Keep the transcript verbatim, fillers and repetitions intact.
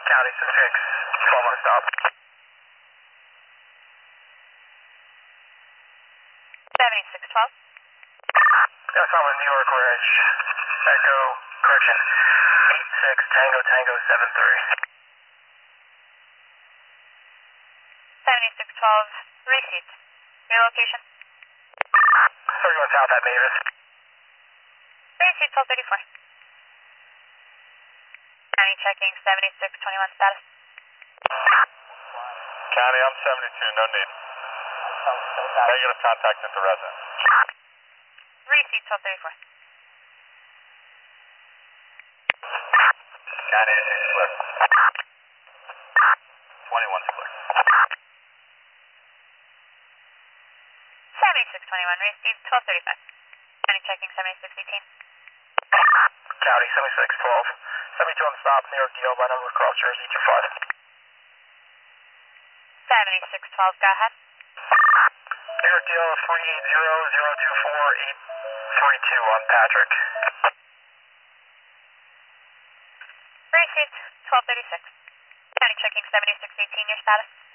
County six, twelve on stop. seventy-six twelve. Yes, I'm in New York Ridge. Echo, correction, eight six Tango Tango seven three. seventy-six twelve, receipt. Your location? thirty-one South at Mavis. Receipt twelve thirty-four. County checking seventy-six twenty-one status. County, I'm seventy-two, no need. Negative contact at the residence. Receipt twelve thirty-four. County, six split. twenty-one split. seventy-six twenty-one, receipt twelve thirty-five. County checking seventy-six eighteen. County seventy-six twelve. seventy-two on stop, New York D L by number cross Jersey two five. seventy-six twelve, go ahead. New York D L three eight zero zero two four eight three two on Patrick. Receipt twelve thirty-six. County checking seventy-six eighteen, your status?